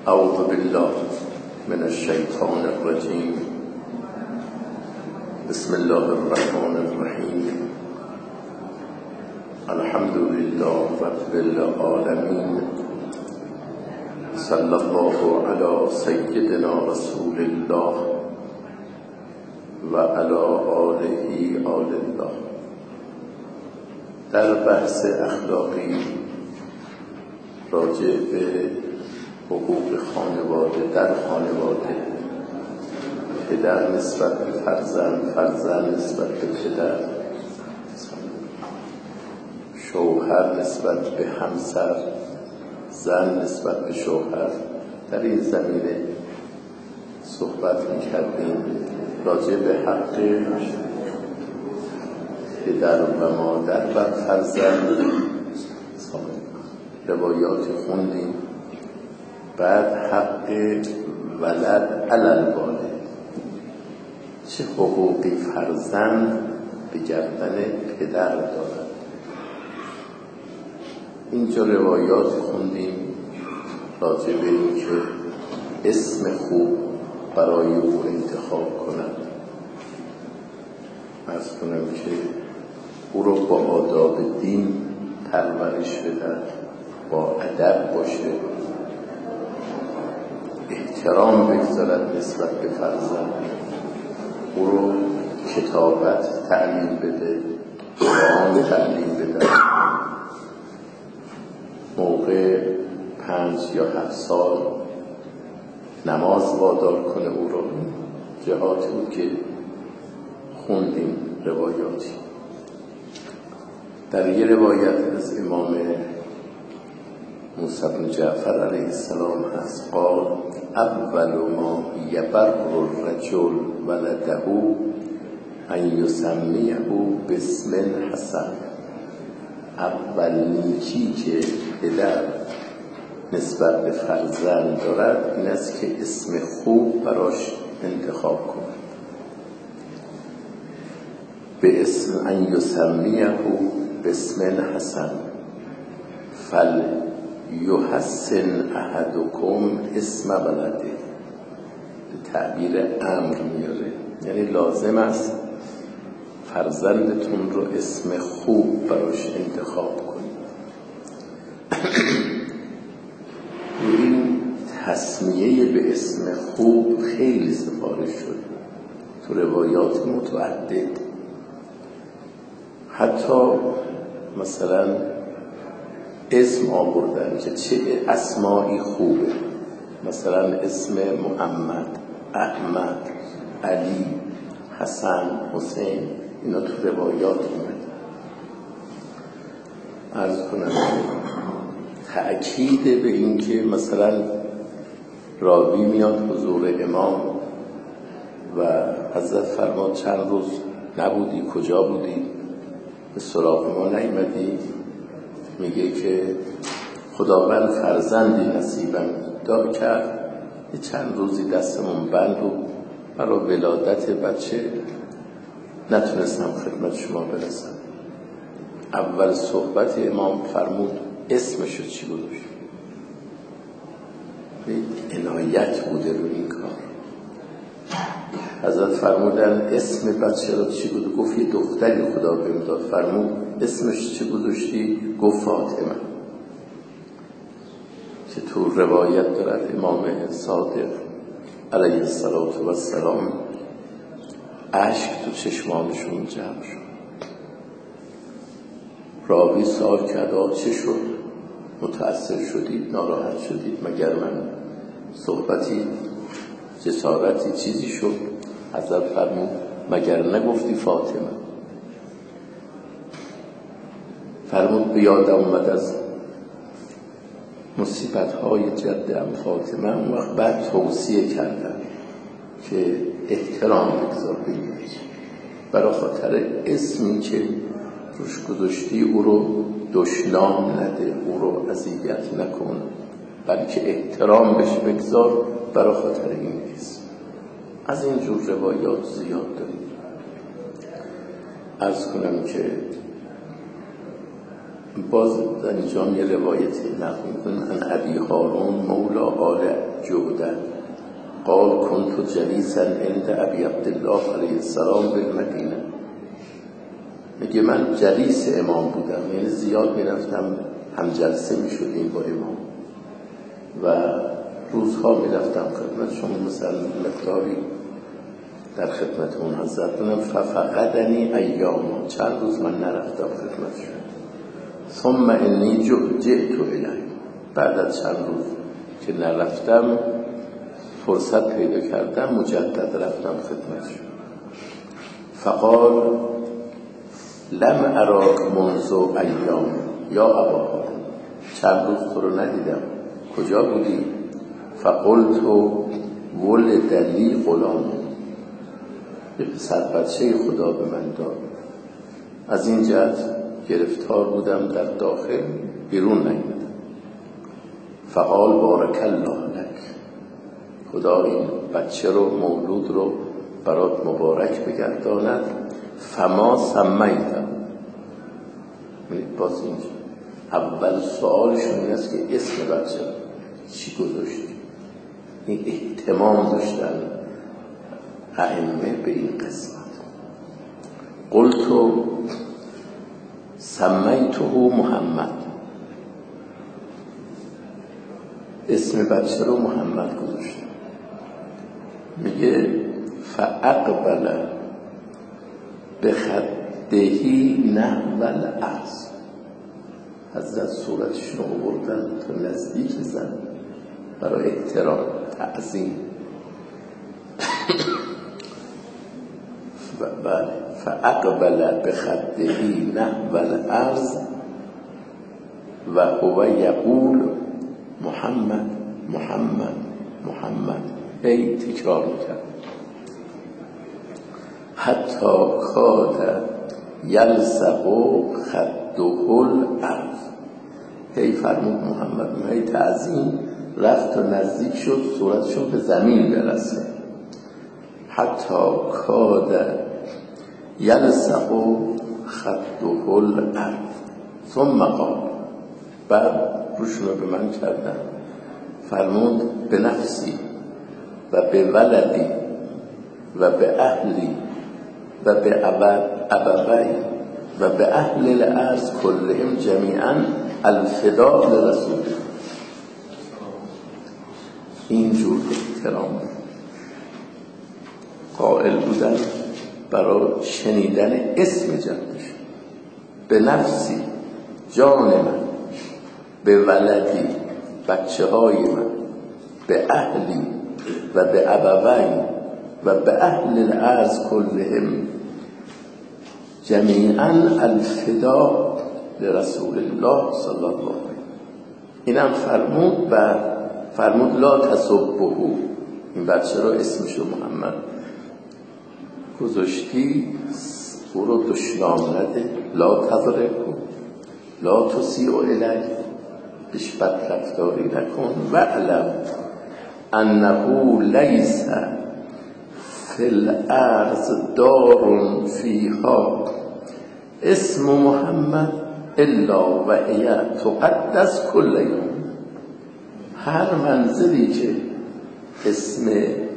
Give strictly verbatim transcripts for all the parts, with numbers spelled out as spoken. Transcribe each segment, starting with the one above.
اعوذ بالله من الشیطان الرجیم. بسم الله الرحمن الرحیم. الحمد لله رب العالمین. صلی الله علی سیدنا رسول الله و علی آله آل الله. در بحث اخلاقی راجع به حقوق خانواده، در خانواده، پدر نسبت به فرزند، فرزند نسبت به پدر، شوهر نسبت به همسر، زن نسبت به شوهر، در این زمینه صحبت می‌کردیم. راجع به حق پدر و مادر و فرزند روایات خوندیم. بعد حق ولد علی الوالد، چه حقوقی فرزند به گردن پدر دارد. اینجا روایات خوندیم راجع به این که اسم خوب برای او انتخاب کنند. عرض کنم که او رو با آداب دین پرورش بدن، با ادب باشه، احترام بگذارد نسبت به فرزند، او رو کتابت تعلیم بده، قرآن تعلیم بده. موقع پنج یا هفت سال نماز وادار کنه او رو. جهاتی بود که خوندیم روایاتی. در یه روایت از امام موسی بن جعفر علیه السلام هست قال اول ما یبر الرجل ولده ان یسمیه باسم حسن. اول نیکی که پدر نسبت به فرزند دارد این است که اسم خوب براش انتخاب کند. به اسم ان یسمیه باسم حسن فل یحسن احدکم اسم ولده. به تعبیر امر میاره، یعنی لازم است فرزندتون رو اسم خوب براش انتخاب کنید. این تسمیه به اسم خوب خیلی سفارش شد تو روایات متعدد. حتی مثلا اسم آوردن که چه اسمایی خوبه، مثلا اسم محمد، احمد، علی، حسن، حسین، اینا تو روایات اومد. عرض کنم تأکید به این که مثلا راوی میاد حضور امام و حضرت فرماد چند روز نبودی، کجا بودی؟ به سراغ ما نیامدی؟ میگه که خداوند فرزندی نصیبم دار کرد، یه چند روزی دستمون بند و برای ولادت بچه نتونستم خدمت شما برسم. اول صحبت امام فرمود اسمشو چی گذاشت؟ عنایت بوده رو این کار. حضرت فرمودن اسم بچه رو چی بود؟ گفت یه دختری خدا بهم داد. فرمود اسمش چی گذاشتی؟ گفت فاطمه. که تو روایت دارد امام صادق علیه السلام اشک تو چشمانشون جمع شد. راوی سوال کرد آه چه شد؟ متأثر شدید؟ ناراحت شدید؟ مگر من صحبتی جسارتی چیزی شد؟ حضرت فرمود مگر نگفتی فاطمه؟ فرمود به یادم اومد از مصیبت‌های جدم فاطمه. اون وقت بعد توصیه کردن که احترام بگذار بگیرید، برای خاطر اسمی که روش گذاشتی او رو دشنام نده، او رو اذیت نکن، بلکه احترام بهش بگذار برای خاطر این اسم. از این جور روایات زیاد داریم. عرض کنم که باز در اینجا یه روایتی نقل می‌کنن ان ابی هارون مولا آل جوده قال كنت جلیسا عند ابی عبدالله علیه السلام بالمدینه. میگه من جلیس امام بودم، یعنی زیاد میرفتم هم جلسه میشدیم با امام و روزها میرفتم خدمتشون، مثلا مقداری در خدمت اون حضرت بودم. ففقدنی ایاما، چند روز من نرفتم خدمتشون. ثم انی جئت الیه، بعد از چند روز که نرفتم فرصت پیدا کردم مجدد رفتم خدمتشون. فقال لم اراک منذ ایام یا ابا هارون، چند روز تو رو ندیدم، کجا بودی؟ فقلت ولد لی غلام، یه پسر بچه خدا به من داد، از این جهت گرفتار بودم در داخل، بیرون نیامدم. فقال بارک الله لک، خدا این بچه رو مولود رو برات مبارک بگرداند. فما سمیتم، باز اینجا اول سوالشون این است که اسم بچه چی گذاشتی؟ این اهتمام داشتن ائمه به این قسمت. قلت سمیته محمد، اسم بچه رو محمد گذاشتم. میگه فاقبل بخدهی نحو الارض، حضرت صورتشون رو بردن تا نزدیک زن برای احترام تعظیم. بله فاقبل بخدهی نحو الارض و هو یقول محمد محمد محمد، هی تکرار میکرد حتی کاد یلصق خده الارض، هی فرمود محمد، هی تعظیم رفت و نزدیک شد صورتشون به زمین برسه. حتی کاد یلصق خده الارض ثم قال، بعد روشون رو به من کردن، فرمود به نفسی و به ولدی و به اهلی و به ابوی و به اهل الارض کلهم جمیعا الفداء لرسول. اینجور احترام قائل بودن برای شنیدن اسم جدش. به نفسی، جان من، به ولدی، بچه های من، به اهلی و به ابوی و به اهل الارض کلهم جمیعا الفداء لرسول الله صلی الله علیه و اینم فرمود و فرمود لا تسبه، این بچه رو اسمشو محمد گذاشتی، او رو دشنام نده، لا تضربه، لا تسیء الیه، بهش بد رفتاری نکن. و علم انه لیس فی الارض دار فیها اسم محمد الا و هی تقدس کل یوم، هر منزلی که اسم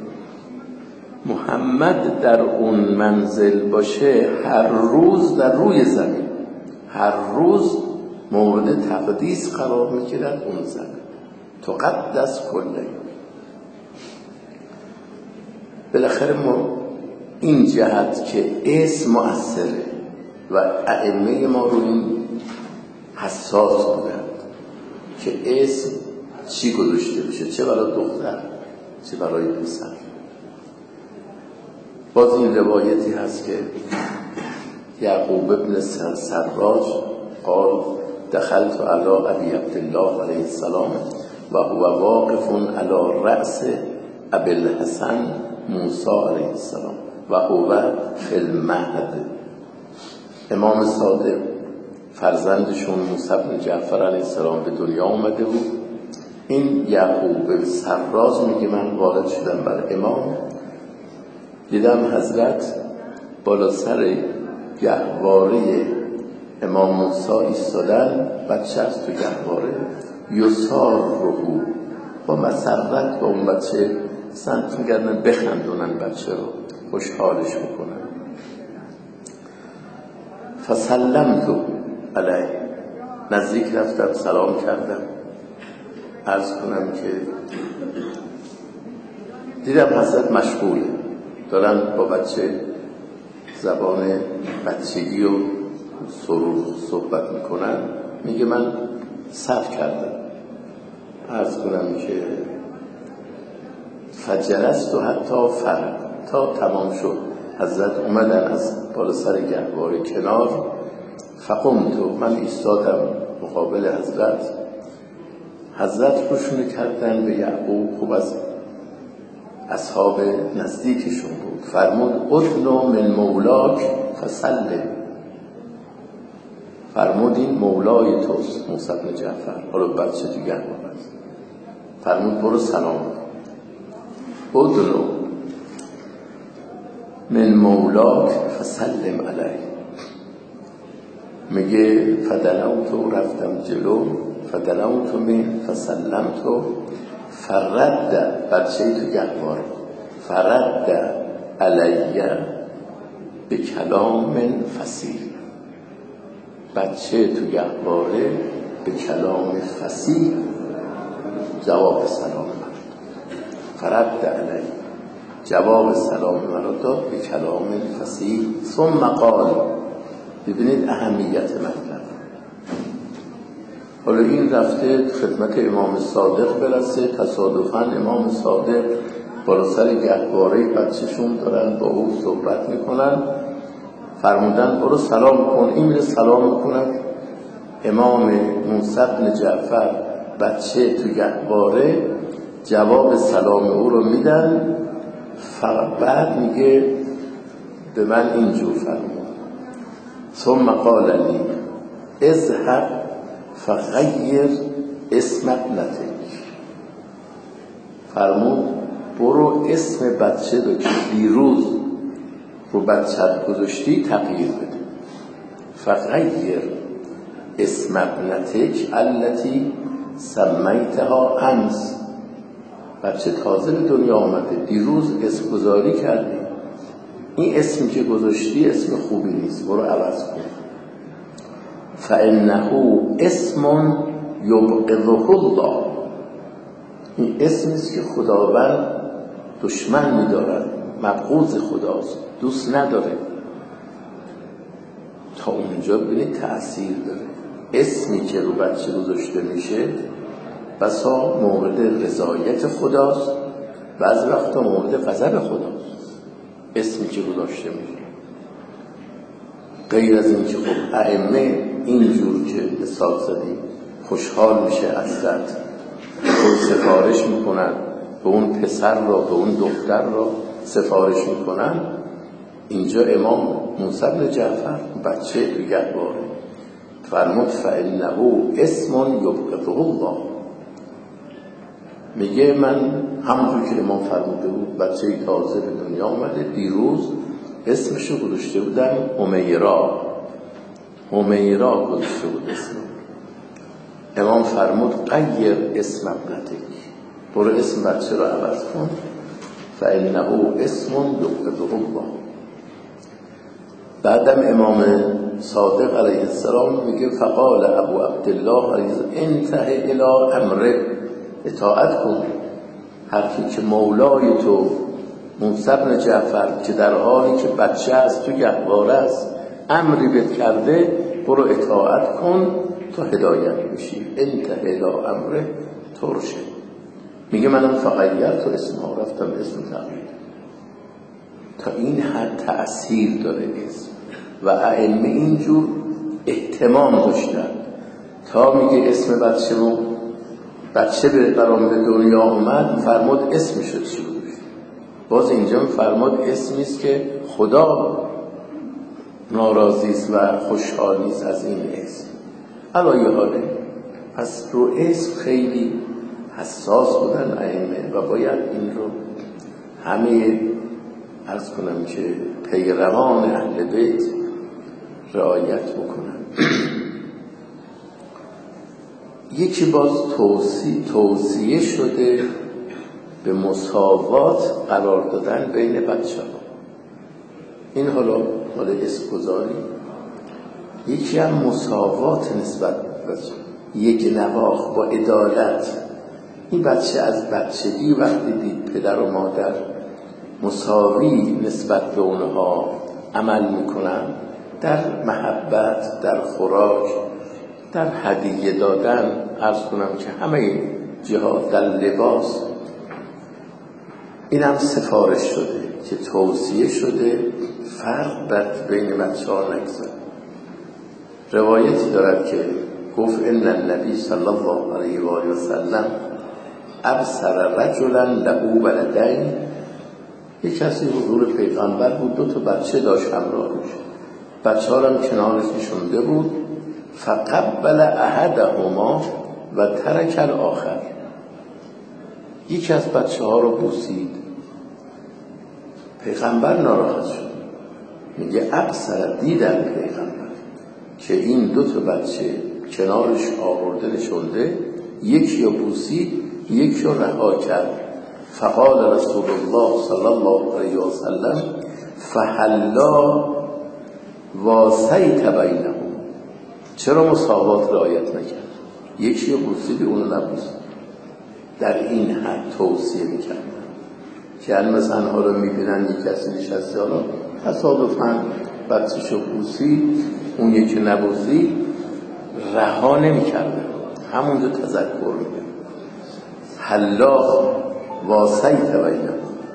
محمد در اون منزل باشه هر روز در روی زمین هر روز مورد تقدیس قرار میگیرد اون زمین. تقدس کل یوم. بالاخره ما این جهت که اسم مؤثره و ائمه ما رو این حساس بودند که اسم چی گذاشته بشه، چه برای دختر چه برای پسر. باز این روایتی هست که یعقوب ابن سراج قال دخلت علی ابی عبدالله علیه السلام و هو واقف علی رأس ابی الحسن موسی علیه السلام و هو فی المهد. امام صادق فرزندشون موسی بن جعفر علیه السلام به دنیا اومده بود. این یعقوب سراج میگه من وارد شدم بر امام، دیدم حضرت بالا سر گهواره امام موسی ایستادن، بچه از تو گهواره، یسار روحو با مسرت با اون بچه سنت میگردن بخندونن بچه رو، خوشحالش بکنن. فسلمتو علیه، نزدیک رفتم سلام کردم، عرض کنم که دیدم حضرت مشغوله، دارن با بچه زبان بچگی و سرور صحبت میکنن. میگه من صف کردم، عرض کنم که فجلست و حتی فرق تا تمام شد. حضرت اومدن از بالا سر گهواره کنار، فقمتو، من ایستادم مقابل حضرت. حضرت روشونه کردن به یعقوب، خوب از اصحاب نزدیکشون بود. فرمود ادنو من مولاک فسلم، فرمود این مولای توست موسی بن جعفر، حالا بچه تو گهواره است. فرمود برو سلام کن. ادنو من مولاک فسلم علیه. میگه فدنوتو، رفتم جلو، فدنوتو من فسلمتو فرد، بچه تو گهواره، فرد علیه به کلام فصیح، بچه تو گهواره به کلام فصیح جواب سلام من، فرد علیه جواب سلام من رو داد به کلام فصیح. ثم قال، ببینید اهمیت مطلب. حالا این رفته خدمت امام صادق برسه، تصادفاً امام صادق بالا سر گهواره بچه‌شون دارن با او صحبت میکنن، فرمودن برو سلام کن. این میره سلام میکنن، امام موسی بن جعفر بچه تو گهواره جواب سلام او رو میدن. بعد میگه به من اینجور فرمود ثم قال لی اذهب فغیر اسم ابنتک، فرمود برو اسم بچه رو که دیروز رو بچه‌ت گذاشتی تغییر بده. فغیر اسم ابنتک التي سمیتها امس، بچه تازه به دنیا آمده، دیروز اسم گذاری کردی، این اسمی که گذاشتی اسم خوبی نیست، برو عوض کن. فانه اسم یبغضه الله، این اسمی است که خداوند دشمن می‌دارد، مبغوض خداست، دوست نداره. تا اونجا ببینید تأثیر داره. اسمی که رو بچه گذاشته میشه بسا مورد رضایت خداست، بعضی وقتا مورد غضب خداست اسمی که گذاشته میشه. غیر از این که خب ائمه اینجور که مثال زدیم خوشحال میشه حضرت، خود سفارش میکنن به اون پسر را به اون دختر را سفارش میکنن. اینجا امام موسی بن جعفر بچه تو گهواره فرمود فانه اسم یبغضه الله، میگه من همونجور که امام فرموده بود بچه تازه به دنیا آمده، دیروز اسمشو گذاشته بودن همیرا، همیرا گذاشته بود اسم. امام فرمود غیر اسم ابنتک، برو اسم بچه رو عوض کن. فانه اسم یبغضه الله. بعدم امام صادق علیه السلام میگه فقال ابو عبدالله علیه انتهی الی امره، اطاعت کن. حرفی که مولای تو موسی بن جعفر که در حالی که بچه است تو گهواره است امری بهت کرده، برو اطاعت کن تا هدایت بشی. انتهی الی امره ترشه. میگه منم فغیرت تو اسم ها، رفتم اسم تغییر. تا این حد تأثیر داره اسم و ائمه اینجور اهتمام داشتن. تا میگه اسم بچه رو بچه به برام به دنیا اومد فرمود اسمش رو چی بود. باز اینجا فرمود اسمیست که خدا ناراضیست و خوشحال نیست از این اسم. علایه حاله پس رو اسم خیلی حساس بودن ائمه و باید این رو همه عرض کنم که پیروان اهل بیت رعایت بکنن. یکی باز توصیه, توصیه شده به مساوات قرار دادن بین بچه ها. این حالا حالا اسم‌گذاری. یکی هم مساوات نسبت به بچه، یک نواخت با عدالت. این بچه از بچگی وقتی دید پدر و مادر مساوی نسبت به اونها عمل میکنن، در محبت، در خوراک، در هدیه دادن، عرض کنم که همه جهات، در لباس، این هم سفارش شده که توصیه شده فرق بر بین بچه ها نگذاره. روایتی دارد که گفت ان النبی صلی الله علیه و آله و سلم ابصر رجلا له ولدین. یک کسی حضور پیغمبر بود، دو تا بچه داشت همراهش، بچه ها رو هم کنارش نشونده بود. فقبل احدهما و ترک الاخر. یکی از بچه ها رو بوسید. پیغمبر ناراحت شد، میگه ابصر، دیدن پیغمبر که این دو تا بچه کنارش آورده نشونده، یکی رو بوسید یکی رو رها کرد. فقال رسول الله صلی الله علیه و سلم فحلا واسیت بینهم. چرا مساوات رعایت نکرد؟ یکی رو بوسید اونو نبوسید. در این حد توصیه میکردن که علم زنها رو میبینن یک کسی نشسته، حالا تصادفاً بچه‌شو بوسید اون یکی نبوسید، رها نمیکردن، همونجا تذکر میده. حلا واسیت بینهم.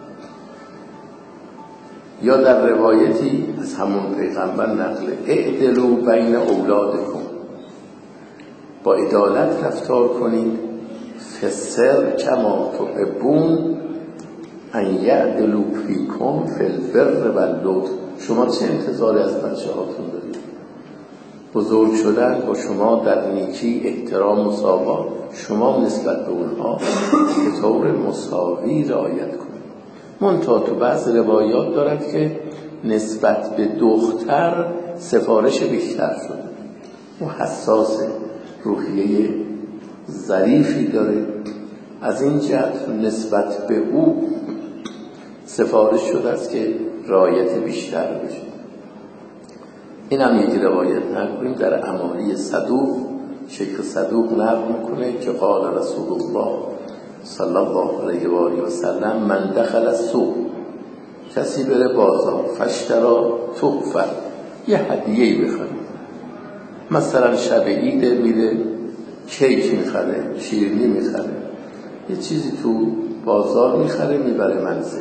یا در روایتی از همون پیغمبر نقله اعدلوا بین اولادکم، با عدالت رفتار کنید، فسر کما تحبون ان یعدلوا فیکم فی البر واللطف. شما چه انتظاری از بچه هاتون دارید؟ بزرگ شدن با شما در نیکی، احترام، مساوات، شما نسبت به اونها به طور مساوی رعایت کنید. منتها تو بعض روایات دارد که نسبت به دختر سفارش بیشتر شده. او حساس، روحیه ظریفی داره، از این جهت نسبت به او سفارش شده است که رعایت بیشتر بشه. این هم یک روایت نکنیم در اماری صدوق، شیخ صدوق نقل میکنه که قال رسول الله صلی الله علیه و آله و سلم من دخل السوق، کسی بره بازار فاشترا تحفه، یه هدیه‌ای بخره، مثلا شب عید میره کیک میخره، شیرینی میخره، یه چیزی تو بازار میخره میبره منزل.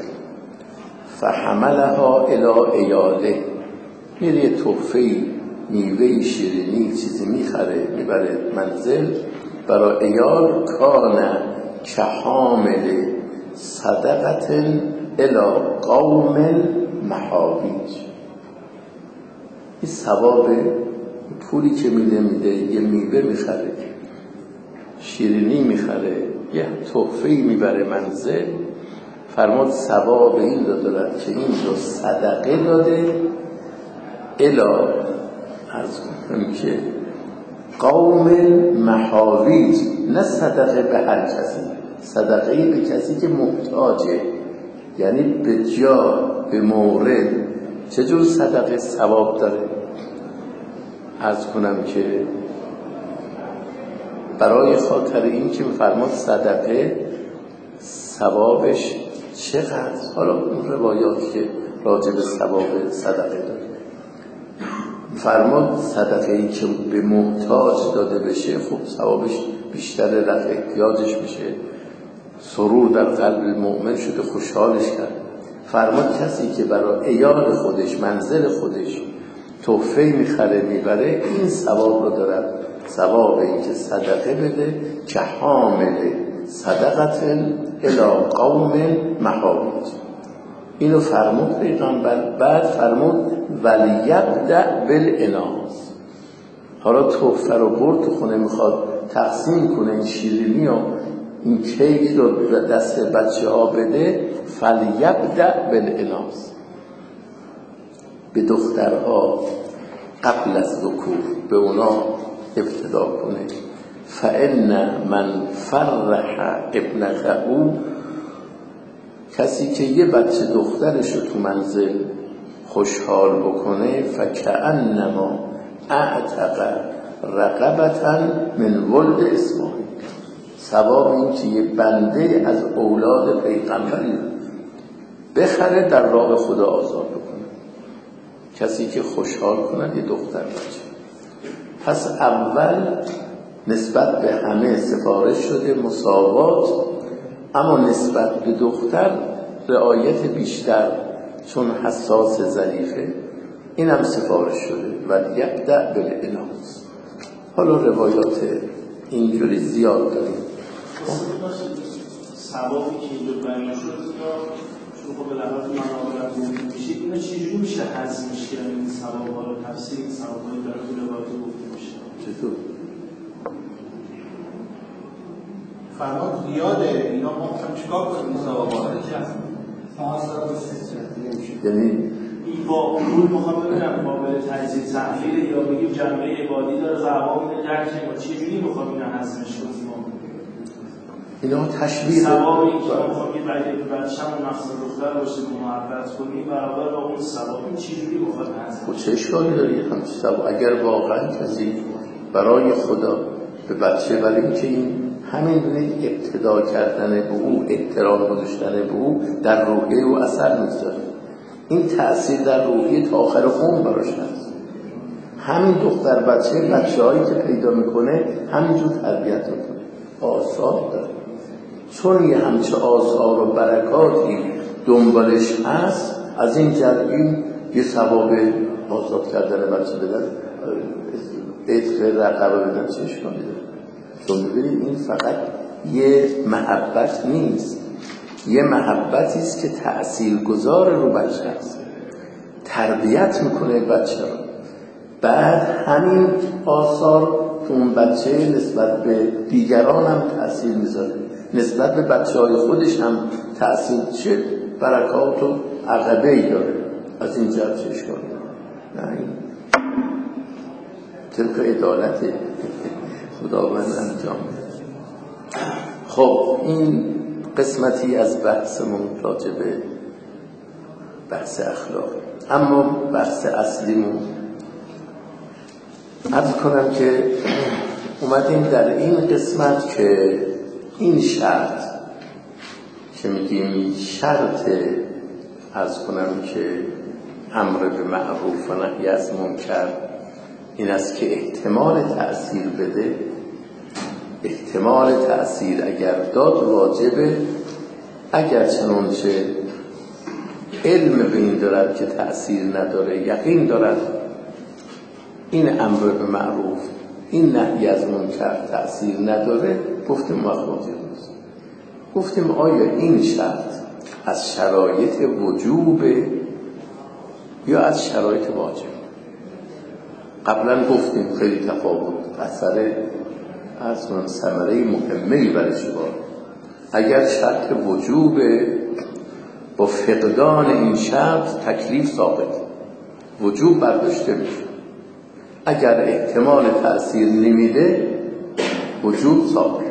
فحملها الی عیاله، میره یه تحفه‌ای، میوه‌ای، شیرینی، چیزی میخره میبره منزل برای عیال. کان کحامل صدقت الی قوم محابیج. این ثواب پولی که میده میده یه میوه میخره، شیرینی میخره، یه تحفه‌ای میبره منزل، فرمود ثواب این رو دارد که این رو صدقه داده الی، عرض کنم که قوم محاویج، نه صدقه به هر کسی، صدقه به کسی که محتاجه، یعنی به جا، به مورد. چجور صدقه ثواب داره؟ عرض کنم که برای خاطر این که فرمود صدقه ثوابش چقدر، حالا اون روایات که راجع به ثواب صدقه داره، فرمود صدقه ای که به محتاج داده بشه خب ثوابش بیشتر، رفع احتیاجش بشه، سرور در قلب المؤمن شده، خوشحالش کرد. فرمود کسی که برای عیال خودش، منزل خودش تحفه میخره میبره، این ثواب رو دارد، ثواب این که صدقه بده که حامل صدقت الی قوم محابیج. اینو فرمود پیغمبر. بعد فرمود ولیبدأ بالاناث. حالا تحفه رو برد تو خونه، میخواد تقسیم کنه این شیرینی و این کیک رو دست بچه ها بده، فلیبدأ بالاناث، به دخترها قبل از ذکور به اونا ابتدا کنه. فإن من فرح ابنته، کسی که یه بچه دخترش رو تو منزل خوشحال بکنه، فکأنما اعتق رقبة من ولد اسماعیل، ثواب این که یه بنده از اولاد پیغمبری بخره در راه خدا آزاد بکنه. کسی که خوشحال کنه یه دختر بچه. پس اول نسبت به همه سفارش شده مساوات، اما نسبت به دختر رعایت بیشتر، چون حساس ظریفه، این هم سفارش شده و یبدأ بالاناث. حالا روایات اینجوری زیاد داریم. ثوابی که اینجا بیان شد چون خب به لحاظ منابع مهم میشید، اینا چجوری میشه هضمش کرد این ثواب‌ها رو؟ تفسیر این ثواب‌های در طول روایات گفته میشه چطور؟ فرمان زیاده، اینا ما می‌خوایم چیکار کنیم این ثواب‌ها رو؟ یعنی این با اون میخوام ببینم قابل تجزیه تحلیل یا بگیم جنبه عبادی داره ضوابط درک کنیم، چجوری میخوام اینا هضمش کنیم؟ اینا تشبیه ثوابی که ما میخوام یه بعدی بعدشم مقصد دختر باشه محبت کنیم برابر با اون ثواب، این چجوری میخواد هضم؟ خب چه اشکالی داره همین ثواب؟ اگر واقعا کسی برای خدا به بچه، ولی اینکه این همین دونه ابتدا کردن به او، احترام گذاشتن به او در روحیه او اثر میذاره. این تأثیر در روحیه تا آخر عمر براش هست. همین دختر بچه بچه‌هایی که پیدا میکنه همینجور تربیت میکنه، آثار داره. چون یه همچه آثار و برکاتی دنبالش هست، از این جرگین یه ثواب آزاد کردن بچه بدن، عطر رقبه بدن، چه اشکالی داره؟ چون ببینید این فقط یه محبت نیست، یه محبتی است که تأثیرگذار رو بچه هست، تربیت میکنه بچه رو. بعد همین آثار تو اون بچه نسبت به دیگران هم تأثیر میذاره، نسبت به بچه های خودش هم تأثیر چه برکات و عقبه‌ای داره. از این جهت چه اشکالی داره؟ نه، این طبق عدالت خداوند انجام میده. خب این قسمتی از بحثمون راجع به بحث اخلاق. اما بحث اصلیمون عرض کنم که اومدیم در این قسمت که این شرط که میگیم شرط عرض کنم که امر به معروف و نهی از منکر این است که احتمال تأثیر بده. احتمال تأثیر اگر داد واجبه، اگر چنانچه علم به این دارد که تأثیر نداره، یقین دارد این امر به معروف، این نهی از منکر تأثیر نداره، گفتیم واجب است. گفتیم آیا این شرط از شرایط وجوب یا از شرایط واجب؟ قبلا گفتیم خیلی تفاوت اثر از من ثمره مهمه‌ای برای شما. اگر شرط وجوب با فقدان این شرط تکلیف ثابت، وجوب برداشته میشه. اگر احتمال تأثیر نمیده وجوب ثابت.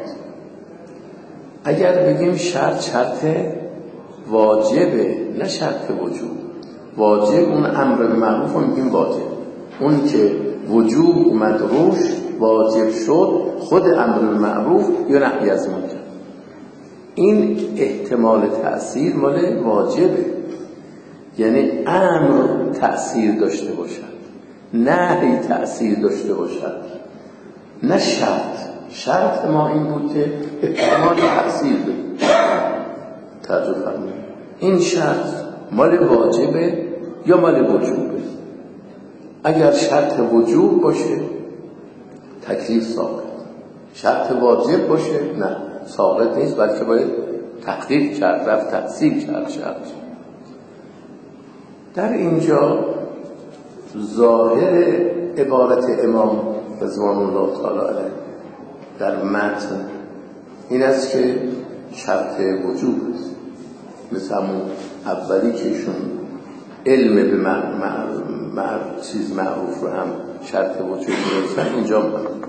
اگر بگیم شرط شرط واجبه نه شرط وجوب، واجب اون امر به معروف رو میگیم واجب، اون که وجوب اومد روش واجب شد خود امر به معروف یا نهی از منکر. این احتمال تأثیر مال واجبه، یعنی امر تأثیر داشته باشد، نهی تأثیر داشته باشد، نه شرط. شرط ما این بود که احتمال تأثیر بده. توجه فرمایید، این شرط مال واجبه یا مال وجوبه؟ اگر شرط وجوب باشه تکلیف ثابت، شرط واجب باشه نه ثابت نیست، بلکه باید تحقیق کرد، رفت تحصیل کرد شرط. در اینجا ظاهر عبارت امام رضوان الله تعالی علیه در متن این است که شرط وجوب است، مثل همون اولی که ایشون علم به چیز معروف رو هم شرط وجود می‌رسن. اینجا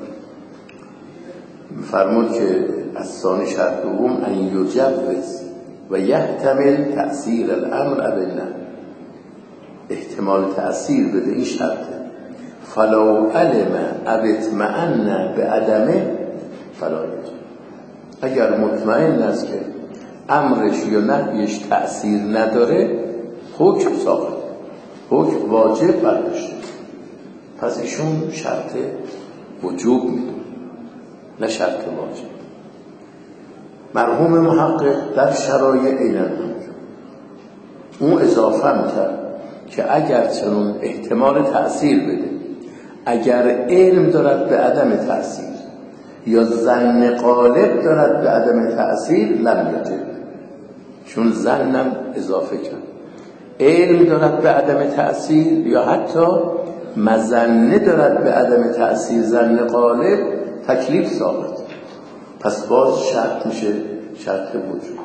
فرمود که از ثانی شرط دوم ان یجوز و یحتمل تأثیر الامر ابنه، احتمال تأثیر بده، این شرطه. فلو علم او اطمئن به عدمه فلا یجوز، اگر مطمئن است که امرش یا نهیش تأثیر نداره حکم ساقط، حکم واجب برداشته، پس ایشون شرط وجوب میدونه نه شرط واجب. مرحوم محقق در شرایع عیناً همینجور اون اضافه میکرد که اگر چنون احتمال تأثیر بده، اگر علم دارد به عدم تأثیر یا ظن غالب دارد به عدم تأثیر لم یجب، چون ظنم اضافه کرد، علم دارد به عدم تأثیر یا حتی مظنه دارد به عدم تأثیر ظن غالب، تکلیف ثابت، پس باز شرط میشه شرط وجود.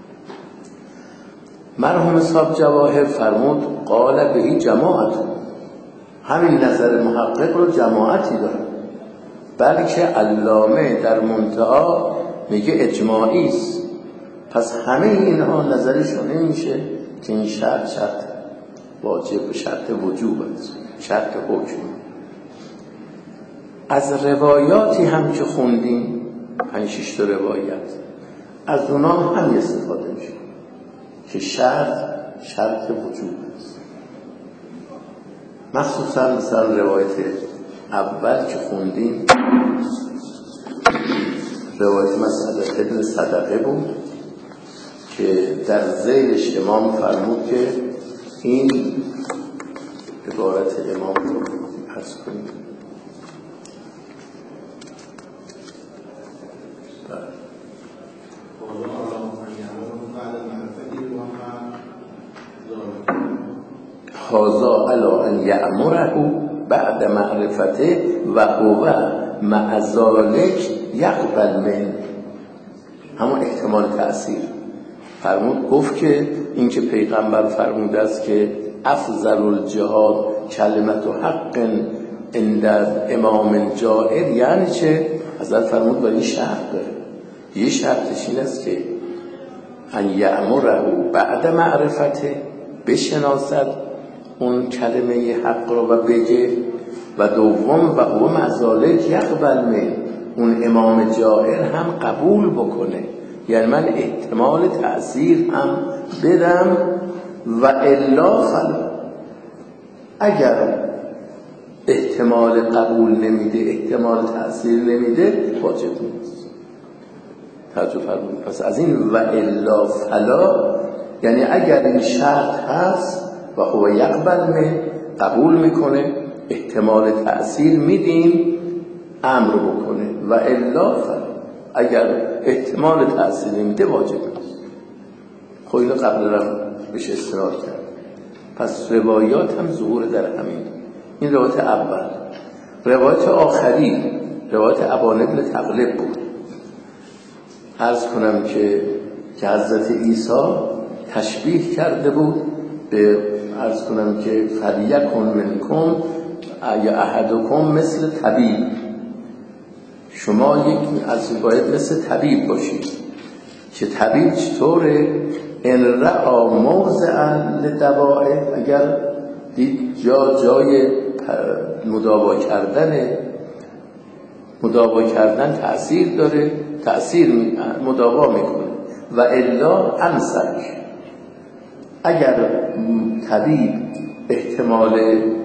مرحوم صاحب جواهر فرمود قال بهی جماعت، همین نظر محقق رو جماعتی داره، بلکه علامه در منتهی میگه اجماعی است، پس همه اینها نظرشون این میشه که این شرط شرط واجب، شرط وجوب است، شرط حکم. از روایاتی هم که خوندیم پنج شش تا روایت، از اونا هم استفاده میشه که شرط شرط وجوب است. مخصوصا مثلا روایت اول که خوندیم، روایت مسعود ابن صدقه بود که در ذیلش امام فرمود که این عبارت امام رو عرض کنیم. هذا الا ان یأمره بعد معرفته و هو مع ذلک یقبل من، همون احتمال تأثیر فرمود. گفت که این که پیغمبر فرموده است که افضل الجهاد کلمت و حق عند امام جائر، یعنی چه؟ حضرت فرمود با این شرط داره، یه شرطش این است که ان یأمره بعد معرفته، بشناسد اون کلمه حق رو و بگه، و دوم و هو مزالک یقبل من، اون امام جائر هم قبول بکنه، یعنی من احتمال تأثیر هم بدم و الا فلا، اگر احتمال قبول نمیده، احتمال تأثیر نمیده، واجب نیست. توجه فرمایید. پس از این و الا فلا یعنی اگر این شرط هست و هو یقبل من، قبول میکنه، احتمال تأثیر میدیم، امر بکنه، و الا فلا اگر احتمال تأثیر نمیده واجب نیست. خب اینو قبل رو بهش استناد کرد. پس روایات هم ظهور در همین. این روایت اول. روایت آخری روایت ابان ابن تغلب بود. عرض کنم که که حضرت عیسی تشبیه کرده بود به، عرض کنم که فلیکن منکم یا احدکم مثل طبیب، شما یک از باید مثل طبیب باشید. که طبیب چطوره؟ ان رأى موضعا لدواء، اگر دید جا جای مداوا کردن، مداوا کردن تأثیر داره، تأثیر مداوا میکنه، و الا امسک، اگر طبیب احتمال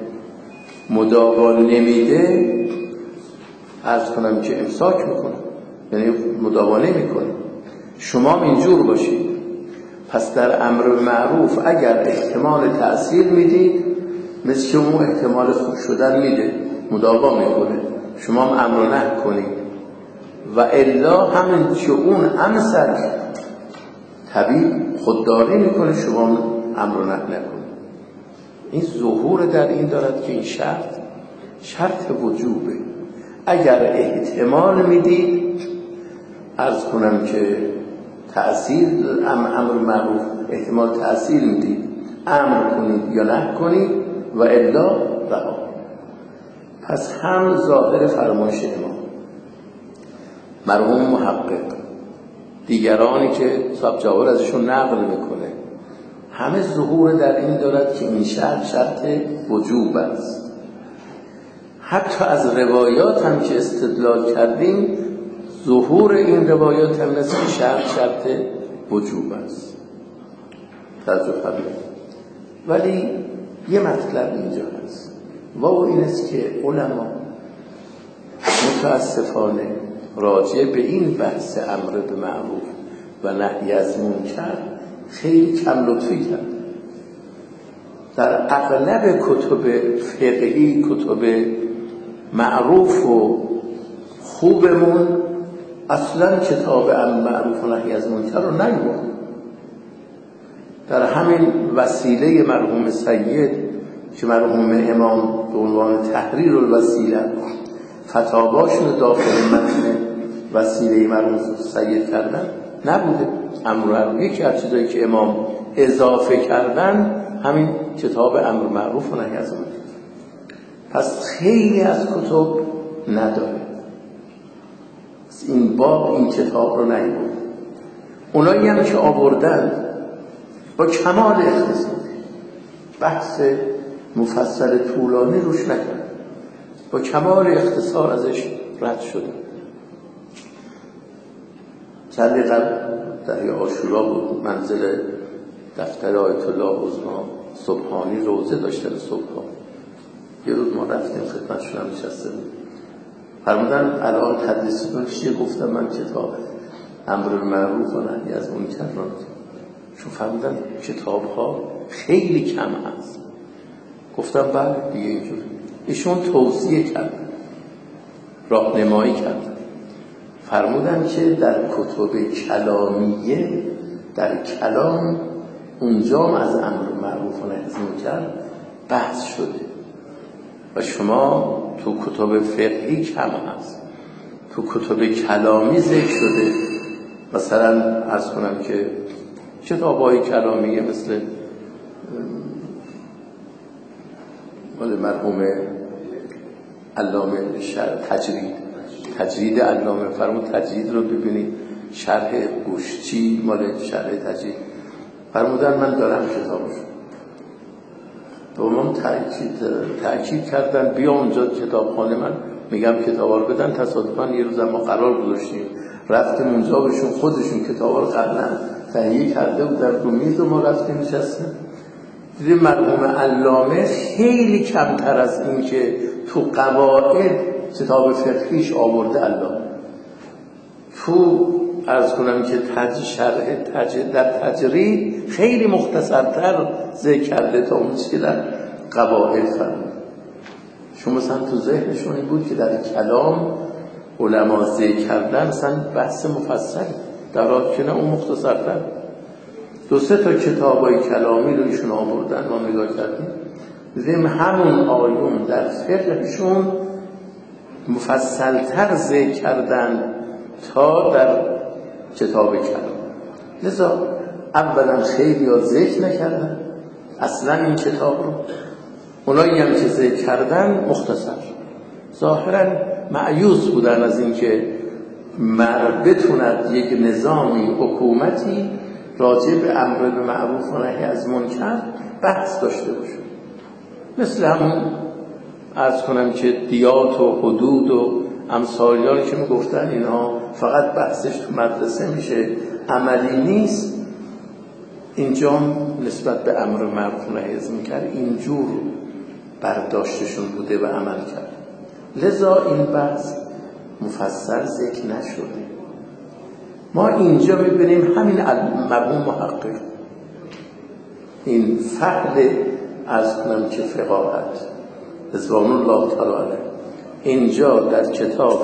مداوا نمیده، عرض کنم که امساک میکنه، یعنی مداوا نمیکنه. شما اینجور باشید. پس در امر معروف اگر احتمال تأثیر میدید، مثل که اون احتمال خوب شدن میده، مداوا میکنه، شما هم امر نه کنید. و الا همین که اون امسک طبیب خودداری میکنه، شما امر نه نکنید. این ظهور در این دارد که این شرط شرط وجوبه. اگر احتمال میدید، عرض کنم که تأثیر امر معروف احتمال تأثیر میدید، امر کنید یا نه کنید، و الا رها. پس هم ظاهر فرمایش امام، مرحوم محقق، دیگرانی که صاحب جواهر ازشون نقل میکنه، همه ظهور در این دارد که این شرط شرط وجوب است. حتی از روایات هم که استدلال کردیم، ظهور این روایات هم است که شرط شرط وجوب است. توجه فرمایید. ولی یه مطلب اینجا هست و او این است که علما متاسفانه راجع به این بحث امر به معروف و نهی از منکر خیلی کم لطفی کرد. در اغلب کتب فقهی، کتب معروف و خوبمون اصلا کتاب امر معروف و نهی از منکر رو نیورد. در همین وسیله مرحوم سید که مرحوم امام به عنوان تحریر الوسیله فتاواشون داخل متن وسیله مرحوم سید کردن نبوده. امر یکی از چیزایی که امام اضافه کردن همین کتاب امر معروف و نهی از منکر. پس خیلی از کتب نداره، این باب این کتاب رو نیورد. اونایی هم که آوردن با کمال اختصار، بحث مفصل طولانی روش نکرد، با کمال اختصار ازش رد شده. چند قبل در عاشورا بود، منزل دفتر آیت الله عظما صبحانی روزه داشتن. صبحا یه روز ما رفتیم خدمتشون هم نشسته بود، فرمودن الان تدریستون چیه؟ گفتم من کتاب امر معروف و نهی از منکر رو. چون فرمودن کتاب ها خیلی کم هست. گفتم بله دیگه اینجوری. ایشون توصیه کردن، راهنمایی کردن، فرمودن که در کتب کلامیه، در کلام اونجا از امر معروف و نهی از منکر بحث شده و شما تو کتب فقهی کم هست، تو کتب کلامی ذکر شده. مثلا عرض کنم که کتاب‌های کلامیه مثل مال مرحوم علامه شرح تجرید تجرید علامه فرمود تجرید رو ببینید، شرح گوشچی مال شرح تجرید فرمودن من دارم کتابش. دومم تأکید تأکید کردن بیا اونجا کتابخانه من میگم کتابا رو بدن. تصادفاً یه روز ما قرار گذاشتیم رفتیم اونجا، بهشون خودشون کتابا رو قبلا تهیه کرده بودن رو میز و ما رفتیم نشستیم. دیدیم مرحوم علامه خیلی کمتر از این که تو قواعد کتاب فقهیش آورده علامه، تو عرض کنم که تج شرح تج در تجرید خیلی مختصرتر ذکر کرده تا اون چیزی که در قواعد فرمود. شما مثلا تو ذهنشون این بود که در کلام علما ذکر کردن مثلا بحث مفصل، در حالی که نه اون مختصرتر. دو سه تا کتابای کلامی رو ایشون آوردن، ما نگاه کردیم دیدیم همون آیون در فقهشون مفصلتر ذکر کردن تا در کتاب کلام. لذا اولا خیلی ها ذکر نکردن اصلا این کتاب رو، اونایی هم که ذکر کردن مختصر، ظاهرا مایوس بودن از این که بتوند یک نظامی حکومتی راجع به امر به معروف و نهی از منکر بحث داشته باشه. مثل همون عرض کنم که دیات و حدود و امثالیاری که میگفتن اینها فقط بحثش تو مدرسه میشه، عملی نیست. اینجا نسبت به امر معروف و نهی از منکر اینجور برداشتشون بوده و عمل کرد. لذا این بحث مفصل ذکر نشده. ما اینجا میبینیم همین مرحوم محقق این فعل از کنم که فقاهت رضوان الله تعالی علیه اینجا در کتاب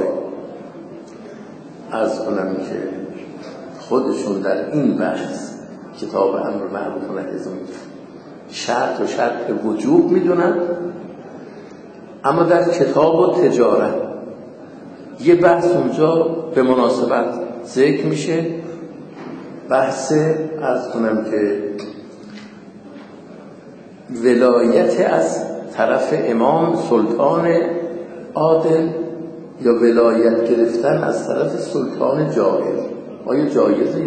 از کنم که خودشون در این بحث کتاب امر معروف و نهی از منکر شرط و شرط وجوب میدونن، اما در کتاب و تجارت یه بحث اونجا به مناسبت ذکر میشه، بحث از کنم که ولایت از طرف امام سلطان عادل یا ولایت گرفتن از طرف سلطان جائر؟ آیا جایزه؟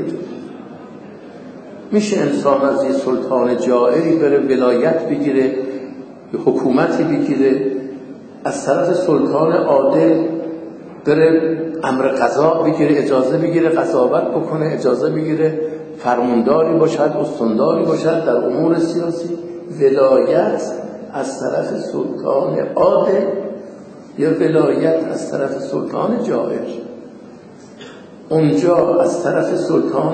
میشه انسان از یه سلطان جائری بره ولایت بگیره، یه حکومتی بگیره، از طرف سلطان عادل بره امر قضا بگیره، اجازه بگیره قضاوت بکنه، اجازه بگیره فرمانداری باشد، استانداری باشد در امور سیاسی؟ ولایت از طرف سلطان عادل یا ولایت از طرف سلطان جائر؟ اونجا از طرف سلطان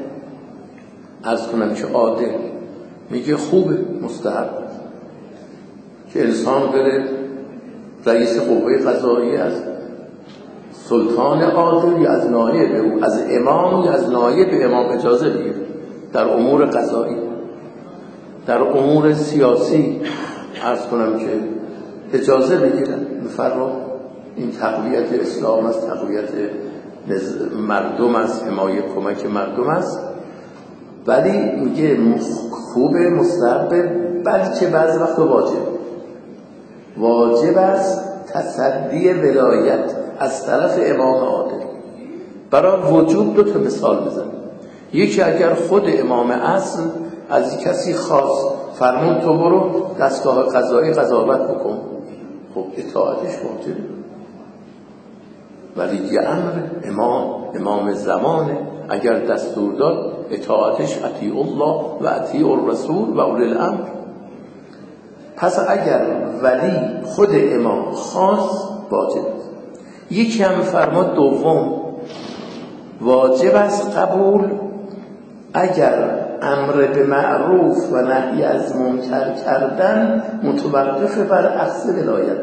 از کنم که عادل میگه خوبه، مستحب که انسان بره رئیس قوه قضاییه از سلطان عادل یا از نایب او، از امام یا از نایب امام اجازه بگیره در امور قضایی. در امور سیاسی عرض کنم که اجازه بگیرن. بفرما این تقویت اسلام است، تقویت مردم است، حمایت کمک مردم است. ولی میگه خوبه، مستحبه، بلکه بعضی وقت واجب واجب است تصدی ولایت از طرف امام عادل. برای وجوب دو تا مثال بزن. یکی اگر خود امام اصل از کسی خاص فرمود تو برو دستگاه قضایی قضاوت بکن، خب اطاعتش واجبه. ولی یه امر امام امام زمانه، اگر دستور داد اطاعتش اطیع الله و اطیع الرسول و اولی الامر. پس اگر ولی خود امام خاص واجب. یکی هم فرمود دوم واجب است قبول اگر امر به معروف و نهی از منکر کردن متوقف بر اخذ ولایت.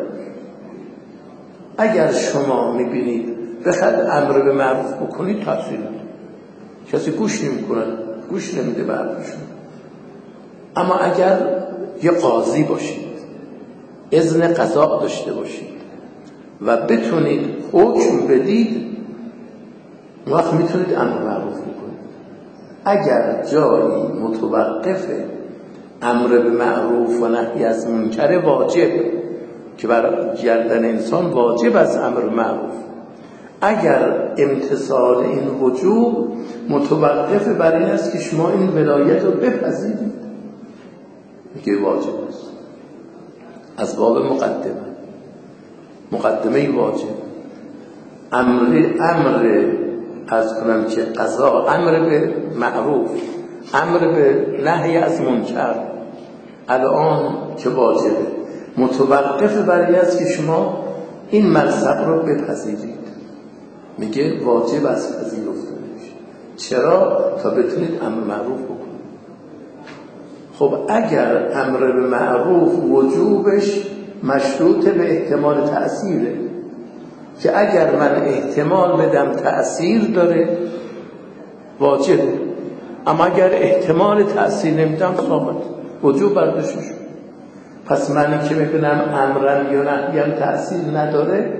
اگر شما میبینید بخواد امر به معروف بکنید تفصیل کسی گوش نمیکنه، گوش نمیده به حرفشون. اما اگر یه قاضی باشید، اذن قضا داشته باشید و بتونید حکم بدید، وقت میتونید امر معروف بکنید. اگر جایی متوقف امر به معروف و نهی از منکر واجب که بر گردن انسان واجب از امر معروف، اگر امتثال این وجوب متوقف بر این است که شما این ولایت رو بپذیرید، میگه واجب است. از باب مقدمه مقدمه واجب امر امر از کنم که قضا، امر به معروف، امر به نهی از منکر الان که واجبه متوقف بر این است که شما این ملصق رو بپذیرید، میگه واجب از پذیرفته میشه. چرا؟ تا بتونید امر معروف بکنید. خب اگر امر به معروف وجوبش مشروط به احتمال تأثیره که اگر من احتمال بدم تأثیر داره واجبه، اما اگر احتمال تأثیر نمیدم ثابت وجوب برداشت میشه. پس من که میبینم امرن یا نهیم تأثیر نداره،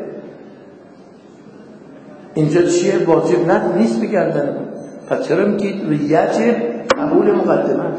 اینجا چیه؟ واجب نه نیست بگردن. پس چرا میگید یجب قبول مقدمش؟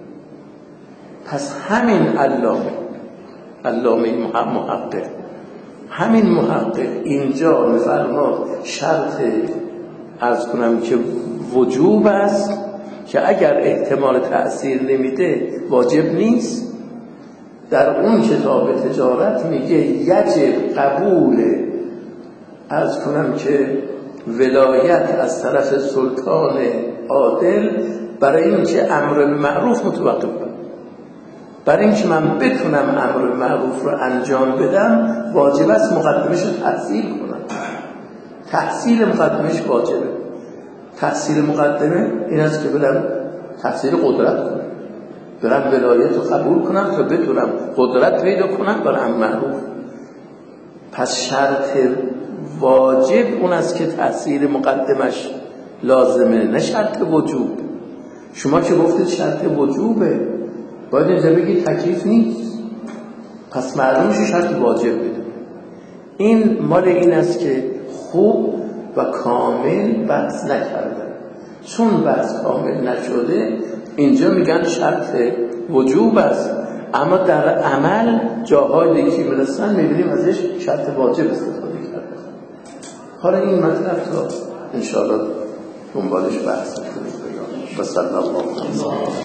پس همین علامه علامه محقق همین محقق اینجا میفرماد شرط عرض کنم که وجوب است که اگر احتمال تأثیر نمیده واجب نیست. در اون کتاب تجارت میگه یجب قبول عرض کنم که ولایت از طرف سلطان عادل برای اینکه امر به معروف متوقف کنه، برای اینکه من بتونم امر به معروف رو انجام بدم واجب است مقدمش رو تحصیل کنم. تحصیل مقدمش واجبه. تحصیل مقدمه این است که برم تحصیل قدرت کنم، برم ولایت رو قبول کنم تا بتونم قدرت پیدا کنم برای امر معروف. پس شرط واجب اون است که تحصیل مقدمش لازمه، نه شرط وجوب. شما که گفتید شرط وجوبه، باید اینجا بگید تکلیف نیست، پس معلوم میشه شرط واجب بده. این مال این است که خوب و کامل بحث نکردن. چون بحث کامل نشده اینجا میگن شرط وجوب است، اما در عمل جاهای که میرسن میبینیم ازش شرط واجب استفاده کرده. حالا این مطلب تا انشاءالله دنبالش بحث کنیم. و صلی الله علیه و